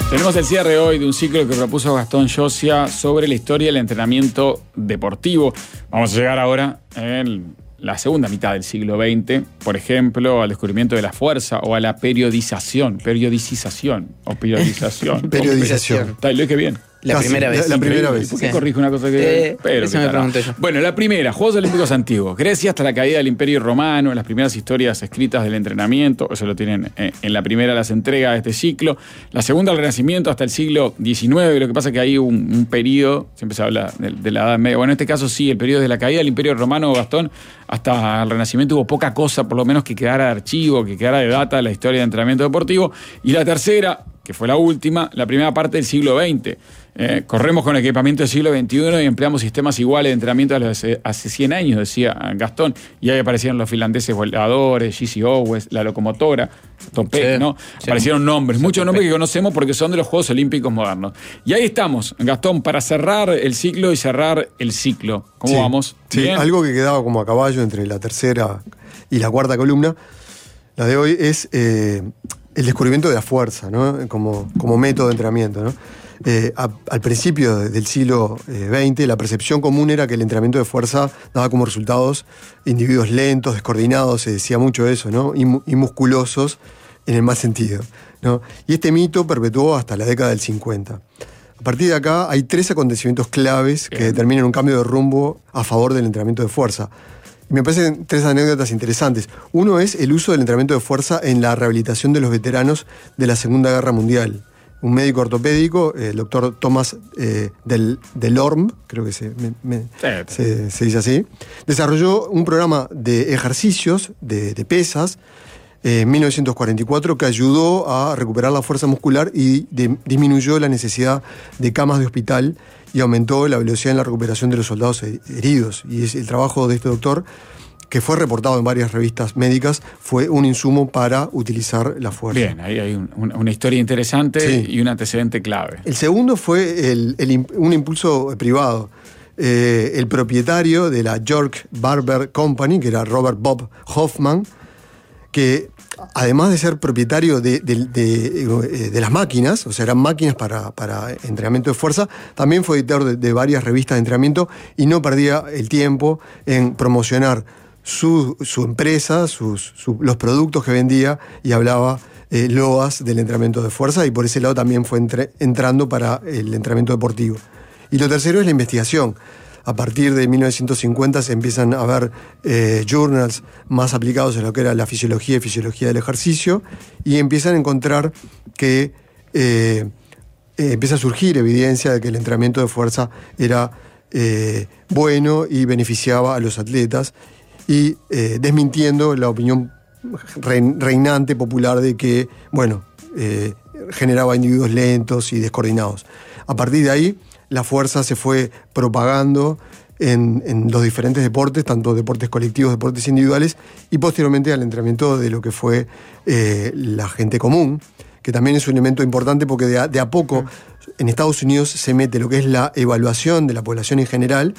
Tenemos el cierre hoy de un ciclo que propuso Gastón Josia sobre la historia del entrenamiento deportivo. Vamos a llegar ahora en la segunda mitad del siglo XX, por ejemplo, al descubrimiento de la fuerza o a la periodización. Periodización. Lo dije bien. La primera vez. La primera vez. ¿Por qué corrijo una cosa que... Eso me pregunté yo. Bueno, la primera, Juegos Olímpicos Antiguos. Grecia hasta la caída del Imperio Romano, las primeras historias escritas del entrenamiento, eso lo tienen en la primera las entregas de este ciclo. La segunda, el Renacimiento hasta el siglo XIX, lo que pasa es que hay un periodo, siempre se habla de la Edad Media, bueno, en este caso sí, el periodo de la caída del Imperio Romano, Gastón, hasta el Renacimiento hubo poca cosa, por lo menos que quedara de archivo, que quedara de data la historia de entrenamiento deportivo. Y la tercera, que fue la última, la primera parte del siglo XX. Corremos con equipamiento del siglo XXI y empleamos sistemas iguales de entrenamiento a los de hace 100 años, decía Gastón, y ahí aparecieron los finlandeses voladores, J.C. Owens, la locomotora, Topé, sí, ¿no? Sí. Aparecieron nombres, muchos nombres que conocemos porque son de los Juegos Olímpicos modernos. Y ahí estamos, Gastón, para cerrar el ciclo y cerrar el ciclo. ¿Cómo vamos? Sí, ¿bien? Algo que quedaba como a caballo entre la tercera y la cuarta columna, la de hoy, es el descubrimiento de la fuerza, ¿no? Como método de entrenamiento, ¿no? Al principio del siglo XX, la percepción común era que el entrenamiento de fuerza daba como resultados individuos lentos, descoordinados, se decía mucho eso, ¿no? Y musculosos en el más sentido, ¿no? Y este mito perpetuó hasta la década del 50. A partir de acá hay 3 acontecimientos claves que determinan un cambio de rumbo a favor del entrenamiento de fuerza. Y me parecen 3 anécdotas interesantes. Uno es el uso del entrenamiento de fuerza en la rehabilitación de los veteranos de la Segunda Guerra Mundial. Un médico ortopédico, el doctor Thomas Delorme, creo que se dice así, desarrolló un programa de ejercicios, de pesas, en 1944, que ayudó a recuperar la fuerza muscular y disminuyó la necesidad de camas de hospital y aumentó la velocidad en la recuperación de los soldados heridos. Y es el trabajo de este doctor, que fue reportado en varias revistas médicas, fue un insumo para utilizar la fuerza. Bien, ahí hay una historia interesante y un antecedente clave. El segundo fue un impulso privado. El propietario de la York Barber Company, que era Robert Bob Hoffman, que además de ser propietario de las máquinas, o sea, eran máquinas para entrenamiento de fuerza, también fue editor de varias revistas de entrenamiento y no perdía el tiempo en promocionar su empresa, los productos que vendía, y hablaba loas del entrenamiento de fuerza, y por ese lado también fue entrando para el entrenamiento deportivo. Y lo tercero es la investigación. A partir de 1950 se empiezan a ver journals más aplicados en lo que era la fisiología y fisiología del ejercicio, y empiezan a encontrar que empieza a surgir evidencia de que el entrenamiento de fuerza era bueno y beneficiaba a los atletas, y desmintiendo la opinión reinante popular de que, generaba individuos lentos y descoordinados. A partir de ahí, la fuerza se fue propagando en los diferentes deportes, tanto deportes colectivos, deportes individuales, y posteriormente al entrenamiento de lo que fue la gente común, que también es un elemento importante porque de a poco en Estados Unidos se mete lo que es la evaluación de la población en general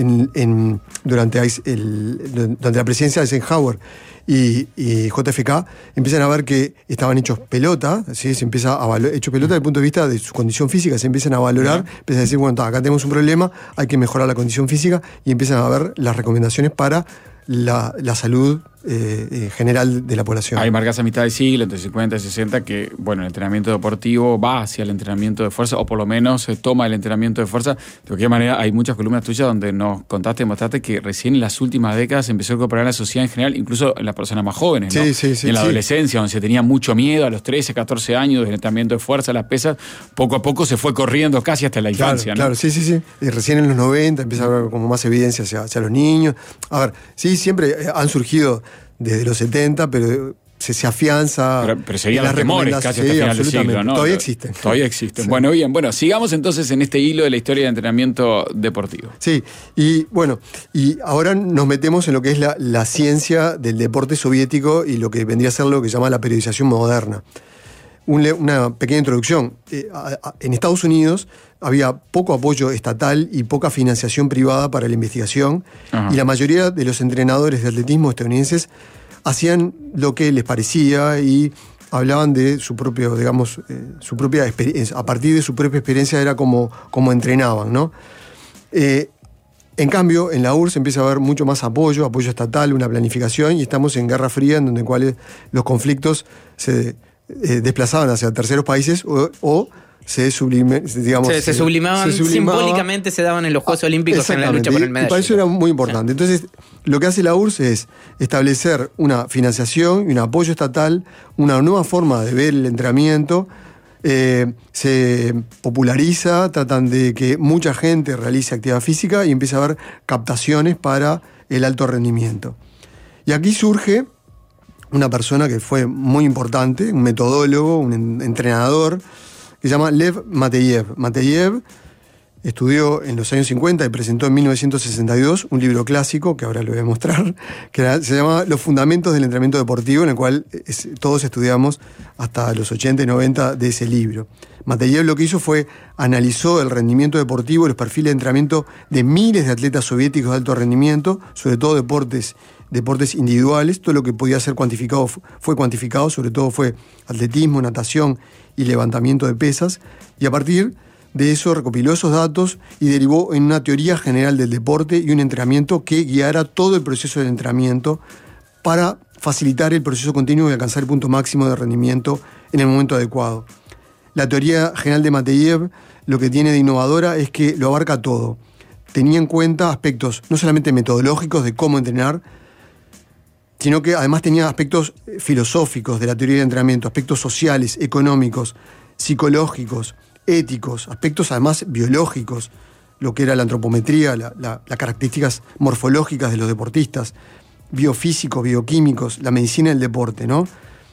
durante la presidencia de Eisenhower y JFK. Empiezan a ver que estaban hechos pelota, ¿sí? Se empieza a hechos pelota desde el punto de vista de su condición física, se empiezan a valorar, empiezan a decir, acá tenemos un problema, hay que mejorar la condición física, y empiezan a ver las recomendaciones para la salud general de la población. Hay marcas a mitad del siglo, entre 50 y 60, que el entrenamiento deportivo va hacia el entrenamiento de fuerza, o por lo menos se toma el entrenamiento de fuerza. De cualquier manera, hay muchas columnas tuyas donde nos contaste y mostraste que recién en las últimas décadas se empezó a incorporar en la sociedad en general, incluso en las personas más jóvenes, ¿no? Sí, en la adolescencia, donde se tenía mucho miedo a los 13, 14 años del entrenamiento de fuerza, las pesas, poco a poco se fue corriendo casi hasta la infancia, ¿no? Claro, sí. Y recién en los 90 empieza a haber como más evidencia hacia los niños. A ver, sí, siempre han surgido desde los 70, pero se afianza. Pero seguían los temores casi hasta el final del siglo, ¿no? Todavía existen. Sí. Bueno, bien, sigamos entonces en este hilo de la historia de entrenamiento deportivo. Sí, y ahora nos metemos en lo que es la ciencia del deporte soviético y lo que vendría a ser lo que se llama la periodización moderna. Una pequeña introducción. En Estados Unidos había poco apoyo estatal y poca financiación privada para la investigación. Ajá. Y la mayoría de los entrenadores de atletismo estadounidenses hacían lo que les parecía y hablaban de su propio, digamos, su propia experiencia. A partir de su propia experiencia era como entrenaban, ¿no? En cambio, en la URSS empieza a haber mucho más apoyo estatal, una planificación, y estamos en Guerra Fría, en donde cuales los conflictos se desplazaban hacia terceros países o se sublimaban simbólicamente, se daban en los Juegos Olímpicos en la lucha por el medallero. Y para eso era muy importante. Entonces, lo que hace la URSS es establecer una financiación y un apoyo estatal, una nueva forma de ver el entrenamiento. Se populariza, tratan de que mucha gente realice actividad física y empieza a haber captaciones para el alto rendimiento. Y aquí surge una persona que fue muy importante, un metodólogo, un entrenador, que se llama Lev Mateyev. Mateyev estudió en los años 50 y presentó en 1962 un libro clásico, que ahora lo voy a mostrar, que se llama Los Fundamentos del Entrenamiento Deportivo, en el cual todos estudiamos hasta los 80 y 90 de ese libro. Mateyev lo que hizo fue analizó el rendimiento deportivo y los perfiles de entrenamiento de miles de atletas soviéticos de alto rendimiento, sobre todo deportes individuales. Todo lo que podía ser cuantificado fue cuantificado, sobre todo fue atletismo, natación y levantamiento de pesas, y a partir de eso recopiló esos datos y derivó en una teoría general del deporte y un entrenamiento que guiara todo el proceso del entrenamiento para facilitar el proceso continuo y alcanzar el punto máximo de rendimiento en el momento adecuado. La teoría general de Mateyev lo que tiene de innovadora es que lo abarca todo. Tenía en cuenta aspectos no solamente metodológicos de cómo entrenar, sino que además tenía aspectos filosóficos de la teoría del entrenamiento, aspectos sociales, económicos, psicológicos, éticos, aspectos además biológicos, lo que era la antropometría, las características morfológicas de los deportistas, biofísicos, bioquímicos, la medicina del deporte, ¿no?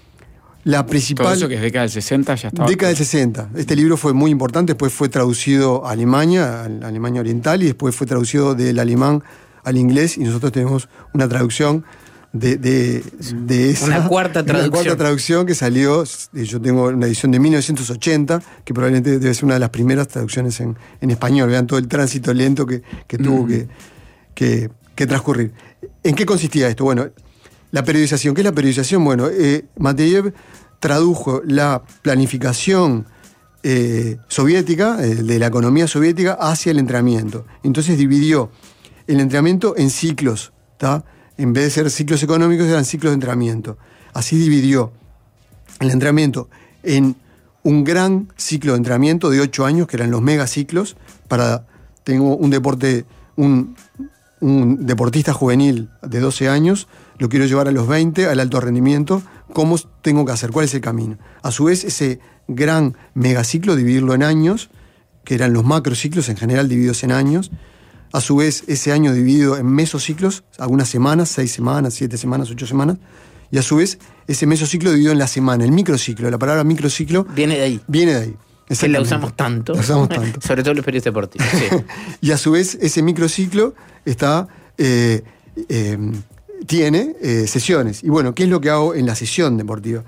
La principal... Todo eso que es década del 60 ya estaba... Década del 60. Este libro fue muy importante, después fue traducido a Alemania, a la Alemania Oriental, y después fue traducido del alemán al inglés, y nosotros tenemos una traducción de esa, una cuarta traducción que salió. Yo tengo una edición de 1980, que probablemente debe ser una de las primeras traducciones en español. Vean todo el tránsito lento que tuvo que transcurrir. ¿En qué consistía esto? Bueno, la periodización. ¿Qué es la periodización? Bueno, Mateyev tradujo la planificación soviética, de la economía soviética, hacia el entrenamiento. Entonces dividió el entrenamiento en ciclos, ¿tá? En vez de ser ciclos económicos, eran ciclos de entrenamiento. Así dividió el entrenamiento en un gran ciclo de entrenamiento de 8 años, que eran los megaciclos. Tengo un deportista juvenil de 12 años, lo quiero llevar a los 20 al alto rendimiento. ¿Cómo tengo que hacer? ¿Cuál es el camino? A su vez, ese gran megaciclo, dividirlo en años, que eran los macrociclos en general divididos en años. A su vez, ese año dividido en mesociclos, algunas semanas, 6 semanas, 7 semanas, 8 semanas. Y a su vez, ese mesociclo dividido en la semana, el microciclo. La palabra microciclo viene de ahí. Que la usamos tanto. Sobre todo en los periodos deportivos. Sí. Y a su vez, ese microciclo tiene sesiones. Y bueno, ¿qué es lo que hago en la sesión deportiva?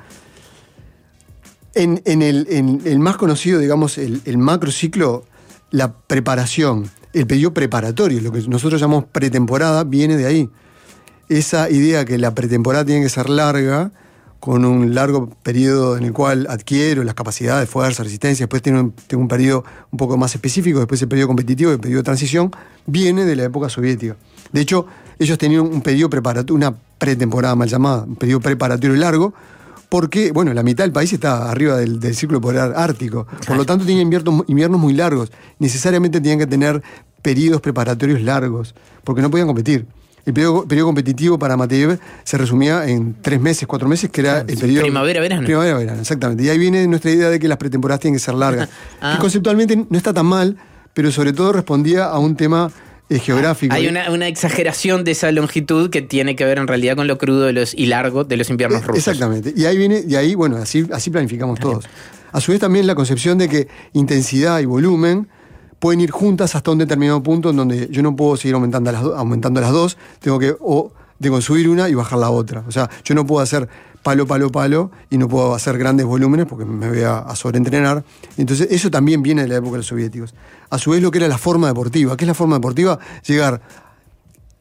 En el más conocido, digamos, el macrociclo, la preparación, el periodo preparatorio, lo que nosotros llamamos pretemporada, viene de ahí. Esa idea que la pretemporada tiene que ser larga, con un largo periodo en el cual adquiero las capacidades, fuerza, resistencia, después tengo un periodo un poco más específico, después el periodo competitivo, el periodo de transición, viene de la época soviética. De hecho, ellos tenían un periodo preparatorio, una pretemporada mal llamada, un periodo preparatorio largo, porque, bueno, la mitad del país está arriba del círculo polar ártico. Por lo tanto, tienen inviernos muy largos. Necesariamente tenían que tener periodos preparatorios largos, porque no podían competir. El periodo competitivo para Mateyev se resumía en 3 meses, 4 meses, que era el periodo... Primavera-verano. Primavera-verano, exactamente. Y ahí viene nuestra idea de que las pretemporadas tienen que ser largas. Que conceptualmente no está tan mal, pero sobre todo respondía a un tema geográfico. Hay una exageración de esa longitud que tiene que ver en realidad con lo crudo y largo de los inviernos rusos. Exactamente. Y ahí bueno, así planificamos todos. A su vez también la concepción de que intensidad y volumen pueden ir juntas hasta un determinado punto en donde yo no puedo seguir aumentando las dos, tengo que subir una y bajar la otra. O sea, yo no puedo hacer palo y no puedo hacer grandes volúmenes porque me voy a sobreentrenar. Entonces eso también viene de la época de los soviéticos. A su vez lo que era la forma deportiva. ¿Qué es la forma deportiva? Llegar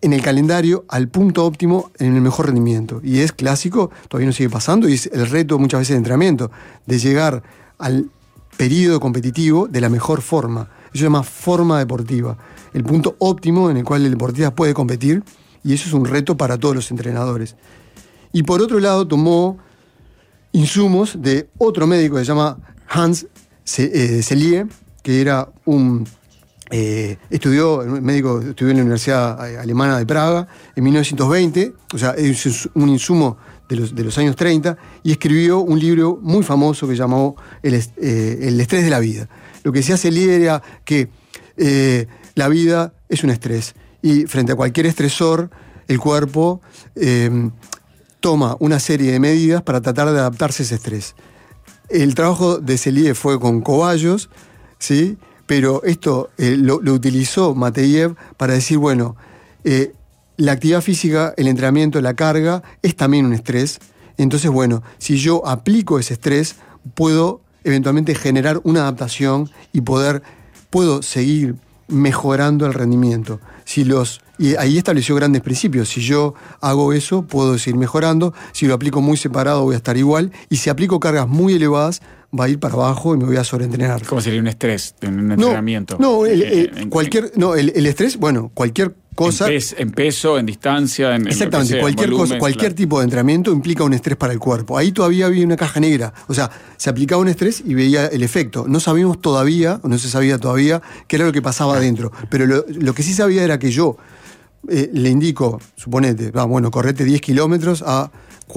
en el calendario al punto óptimo en el mejor rendimiento. Y es clásico, todavía no sigue pasando, y es el reto muchas veces de entrenamiento, de llegar al periodo competitivo de la mejor forma. Eso se llama forma deportiva. El punto óptimo en el cual el deportista puede competir, y eso es un reto para todos los entrenadores. Y por otro lado tomó insumos de otro médico que se llama Hans Selye, que era un estudió en la Universidad Alemana de Praga en 1920, o sea, es un insumo de los años 30, y escribió un libro muy famoso que llamó El estrés de la vida. Lo que decía Selye era que la vida es un estrés, y frente a cualquier estresor, el cuerpo toma una serie de medidas para tratar de adaptarse a ese estrés. El trabajo de Selye fue con cobayos, ¿sí? Pero esto lo utilizó Matejev para decir, bueno, la actividad física, el entrenamiento, la carga, es también un estrés. Entonces, bueno, si yo aplico ese estrés, puedo eventualmente generar una adaptación y puedo seguir mejorando el rendimiento. Y ahí estableció grandes principios. Si yo hago eso, puedo seguir mejorando. Si lo aplico muy separado, voy a estar igual. Y si aplico cargas muy elevadas, va a ir para abajo y me voy a sobreentrenar. ¿Cómo sería un estrés en un entrenamiento? El estrés, bueno, cualquier cosa. En peso, en distancia, en exactamente, cualquier cosa, cualquier tipo de entrenamiento implica un estrés para el cuerpo. Ahí todavía había una caja negra. O sea, se aplicaba un estrés y veía el efecto. No sabíamos todavía, o no se sabía todavía, qué era lo que pasaba adentro. Pero lo que sí sabía era que yo le indico, suponete, correte 10 kilómetros a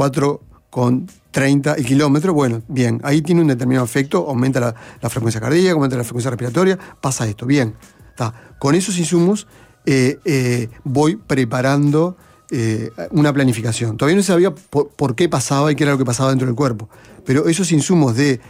4,30 el kilómetro. Bueno, bien, ahí tiene un determinado efecto, aumenta la frecuencia cardíaca, aumenta la frecuencia respiratoria, pasa esto, bien. Con esos insumos voy preparando una planificación. Todavía no se sabía por qué pasaba y qué era lo que pasaba dentro del cuerpo, pero esos insumos de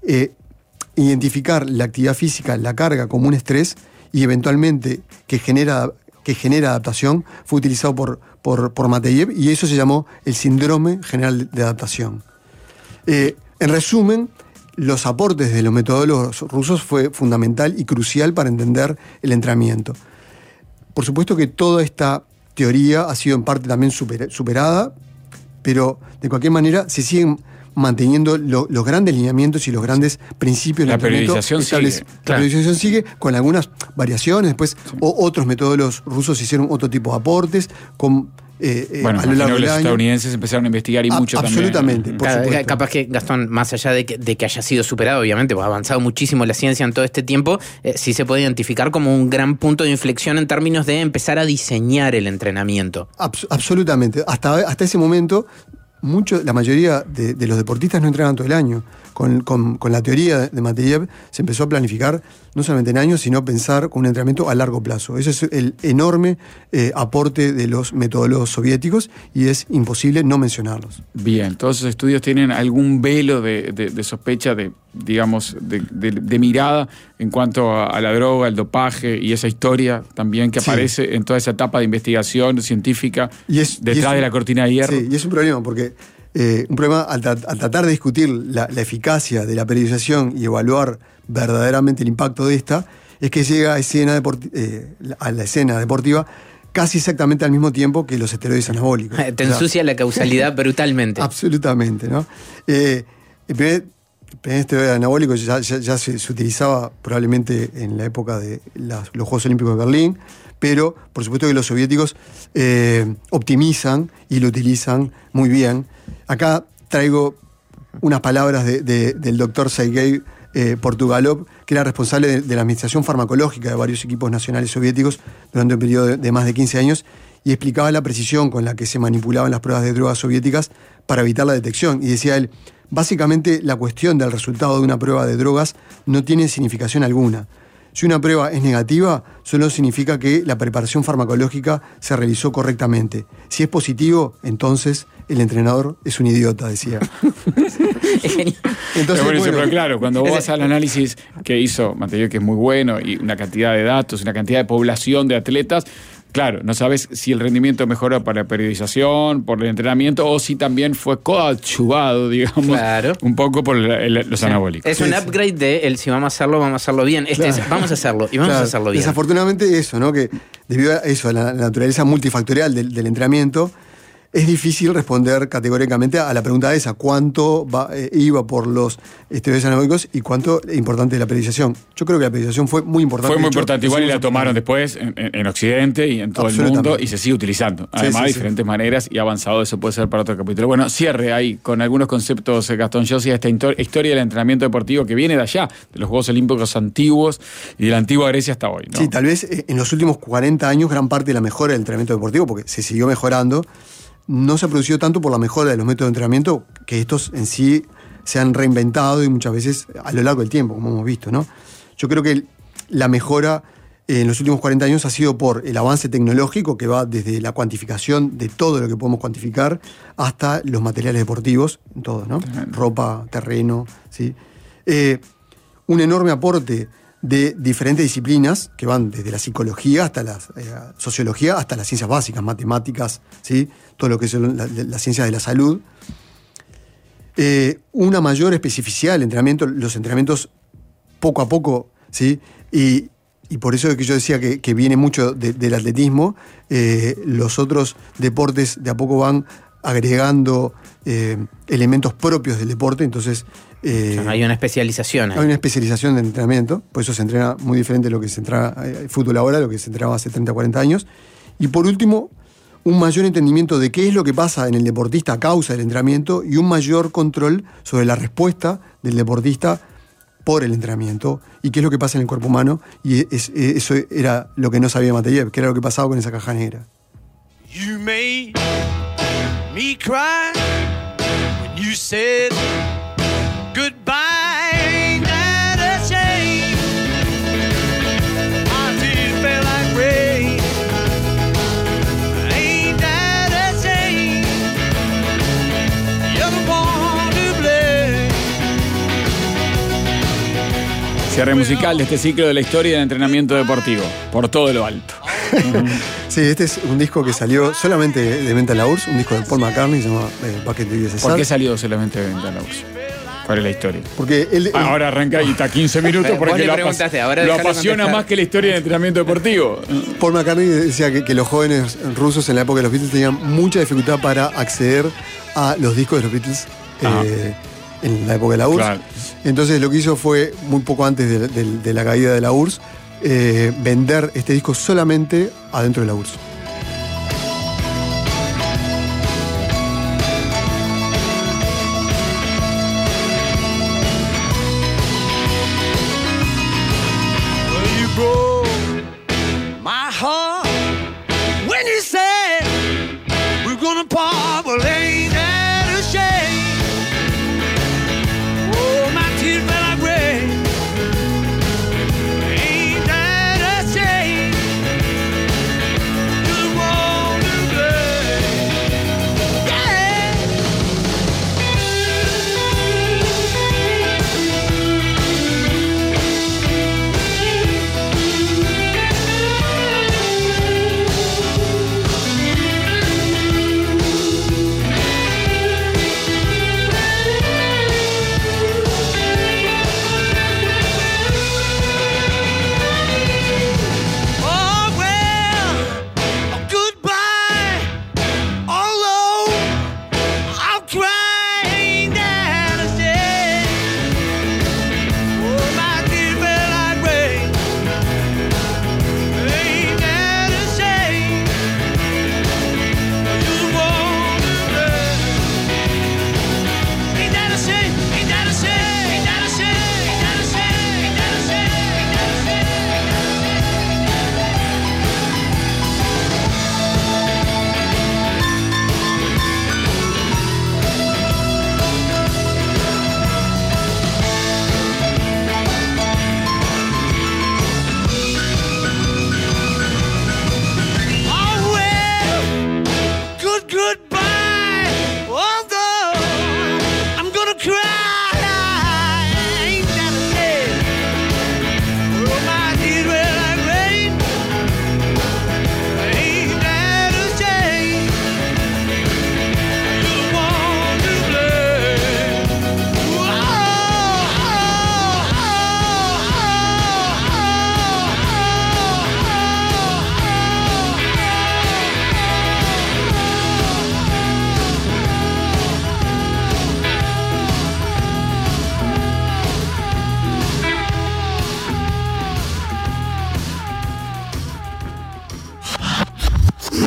identificar la actividad física, la carga como un estrés y eventualmente que genera adaptación, fue utilizado por Matejev, y eso se llamó el síndrome general de adaptación. En resumen, los aportes de los metodólogos rusos fue fundamental y crucial para entender el entrenamiento. Por supuesto que toda esta teoría ha sido en parte también superada, pero de cualquier manera se siguen manteniendo los grandes lineamientos y los grandes principios del entrenamiento. La periodización sigue con algunas variaciones. Después otros metodólogos rusos hicieron otro tipo de aportes con a lo largo los estadounidenses empezaron a investigar y mucho absolutamente, también. Absolutamente. Capaz que, Gastón, más allá de que haya sido superado, obviamente, pues ha avanzado muchísimo la ciencia en todo este tiempo, sí se puede identificar como un gran punto de inflexión en términos de empezar a diseñar el entrenamiento. Absolutamente. Hasta ese momento, la mayoría de los deportistas no entrenan todo el año. Con la teoría de Matejev se empezó a planificar no solamente en años, sino pensar con un entrenamiento a largo plazo. Ese es el enorme aporte de los metodólogos soviéticos y es imposible no mencionarlos. Bien, todos esos estudios tienen algún velo de sospecha, de mirada en cuanto a la droga, el dopaje y esa historia también que aparece en toda esa etapa de investigación científica detrás de la cortina de hierro. Sí, y es un problema porque un problema al tratar de discutir la eficacia de la periodización y evaluar verdaderamente el impacto de esta, es que llega a la escena deportiva casi exactamente al mismo tiempo que los esteroides anabólicos. Te ensucia la causalidad brutalmente. Absolutamente, ¿no? El primer esteroide anabólico ya se utilizaba probablemente en la época de los Juegos Olímpicos de Berlín, pero por supuesto que los soviéticos optimizan y lo utilizan muy bien. Acá traigo unas palabras del doctor Sergei Portugalov, que era responsable de la administración farmacológica de varios equipos nacionales soviéticos durante un periodo de más de 15 años, y explicaba la precisión con la que se manipulaban las pruebas de drogas soviéticas para evitar la detección. Y decía él, básicamente la cuestión del resultado de una prueba de drogas no tiene significación alguna. Si una prueba es negativa, solo significa que la preparación farmacológica se realizó correctamente. Si es positivo, entonces el entrenador es un idiota, decía. Entonces, pero claro, cuando vos vas al análisis que hizo Matejev, que es muy bueno, y una cantidad de datos, una cantidad de población de atletas, Claro, no sabes si el rendimiento mejoró por la periodización, por el entrenamiento, o si también fue coadyuvado, digamos, Claro. un poco por los anabólicos. Es un upgrade de el si vamos a hacerlo bien. Este es, vamos a hacerlo y vamos a hacerlo bien. Desafortunadamente eso, ¿no? Que debido a eso, a la naturaleza multifactorial del entrenamiento, es difícil responder categóricamente a la pregunta esa, cuánto iba por los esteroides anabólicos y cuánto es importante la periodización. Yo creo que la periodización fue muy importante. Fue muy importante, igual y la tomaron después en Occidente y en todo el mundo y se sigue utilizando. Además, de diferentes maneras y avanzado, eso puede ser para otro capítulo. Bueno, cierre ahí con algunos conceptos, Gastón Giossi, esta historia del entrenamiento deportivo que viene de allá, de los Juegos Olímpicos antiguos y de la antigua Grecia hasta hoy, ¿no? Sí, tal vez en los últimos 40 años gran parte de la mejora del entrenamiento deportivo, porque se siguió mejorando, no se ha producido tanto por la mejora de los métodos de entrenamiento, que estos en sí se han reinventado y muchas veces a lo largo del tiempo, como hemos visto, ¿no? Yo creo que la mejora en los últimos 40 años ha sido por el avance tecnológico que va desde la cuantificación de todo lo que podemos cuantificar hasta los materiales deportivos, todo, ¿no? Ropa, terreno, ¿sí? Un enorme aporte de diferentes disciplinas que van desde la psicología hasta la sociología, hasta las ciencias básicas, matemáticas, ¿sí? Todo lo que son las ciencias de la salud. Una mayor especificidad del entrenamiento, los entrenamientos poco a poco, ¿sí? Y por eso es que yo decía que viene mucho del atletismo. Los otros deportes de a poco van agregando elementos propios del deporte, entonces hay una especialización. Hay una especialización de entrenamiento, por eso se entrena muy diferente de lo que se entrena el fútbol ahora, lo que se entrenaba hace 30, 40 años. Y por último, un mayor entendimiento de qué es lo que pasa en el deportista a causa del entrenamiento y un mayor control sobre la respuesta del deportista por el entrenamiento y qué es lo que pasa en el cuerpo humano. Y eso era lo que no sabía Mateyev, que era lo que pasaba con esa caja negra. You made me cry when you said goodbye. Ain't that a shame? My tears fell like rain. Ain't that a shame? You're the one to blame. Cierre musical de este ciclo de la historia del entrenamiento deportivo, por todo lo alto. Sí, este es un disco que salió solamente de venta en la URSS, un disco de Paul McCartney, se llama Bucket de USSR. ¿Por qué salió solamente de venta en la URSS? ¿Cuál es la historia? Porque ahora arranca y está 15 minutos porque lo apasiona más que la historia del entrenamiento deportivo. Paul McCartney decía que los jóvenes rusos en la época de los Beatles tenían mucha dificultad para acceder a los discos de los Beatles en la época de la URSS. Claro. Entonces lo que hizo fue, muy poco antes de la caída de la URSS, vender este disco solamente adentro de la URSS.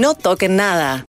No toquen nada.